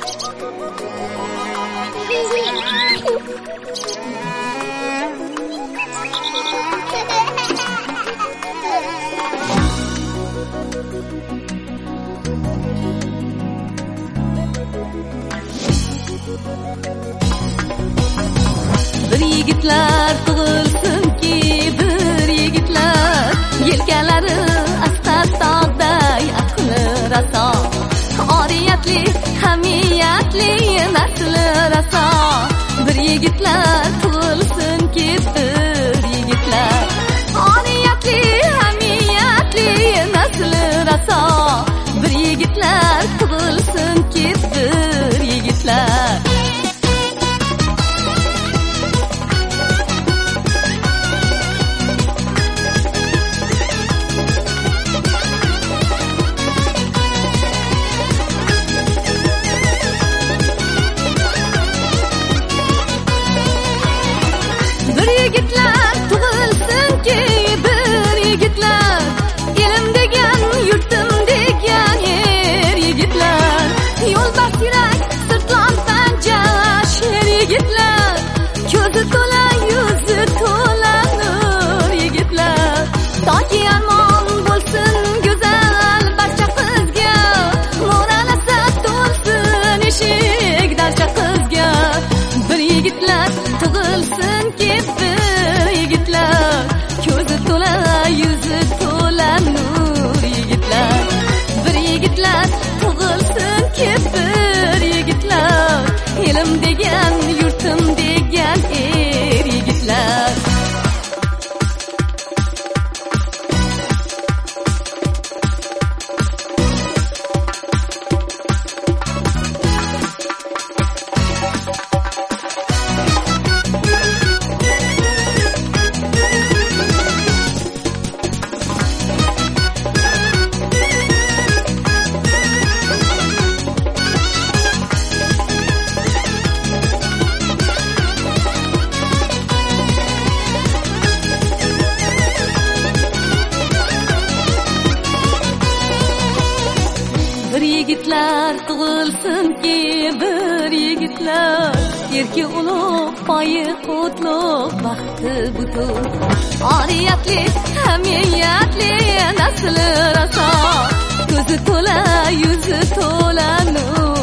Bir yigitlar tug'ilsinki, bir yigitlar yelkalari asqar tog'day aqli raso, oriyatli hamiyatli nasli raso. Bir yigitlar tug'ilsinki, bir yigitlar oriyatli hamiyatli nasli raso. Bir yigitlar tug'ilsinki, bir yigitlar yigitlar tug'ilsinki, bir yigitlar elim degan yurtim degan er yigitlar, yo'lbars yurak sirtlon panja sher yigitlar, ko'zi to'la yuzi to'la nur yigitlar. Toki armon bo'lsin go'zal barcha qizga, mo'ralasa to'lsin eshik darcha qizga. Bir yigitlar tug'ilsinki, bir yigitlar ko'zi to'la yuzi to'la nur yigitlar. Bir yigitlar tug'ilsinki, bir yigitlar elim degan yurtim degan er yigitlar. Bir yigitlar tug'ilsinki, bir yigitlar erki ulug', poyi qutlug', baxti butun, oriyatli hamiyatli nasli raso, ko'zi to'la yuzi to'la nur